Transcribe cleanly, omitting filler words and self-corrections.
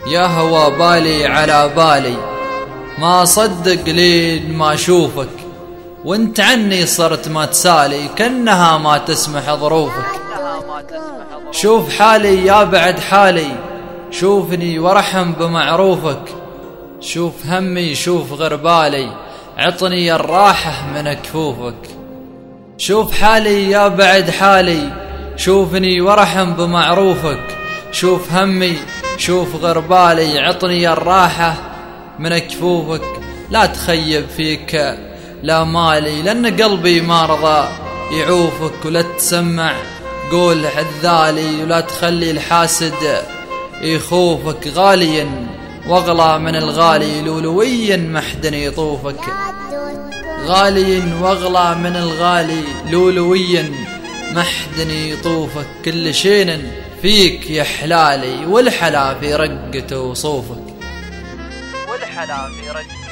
يا هوا بالي على بالي، ما أصدق لين ما أشوفك، وانت عني صرت ما تسالي، كأنها ما تسمح ظروفك. شوف حالي يا بعد حالي، شوفني وارحم بمعروفك، شوف همي شوف غربالي، عطني الراحة من كفوفك. شوف حالي يا بعد حالي، شوفني وارحم بمعروفك، شوف همي شوف غربالي، عطني الراحة من كفوفك. لا تخيب فيك لا مالي، لأن قلبي ما رضى يعوفك، ولا تسمع قول عذالي، ولا تخلي الحاسد يخوفك. غاليا واغلى من الغالي، لولويا محدن يطوفك. غاليا واغلى من الغالي، لولويا محدن يطوفك. كل شين فيك يا حلالي، والحلا في رقته وصوفك، والحلا في رقته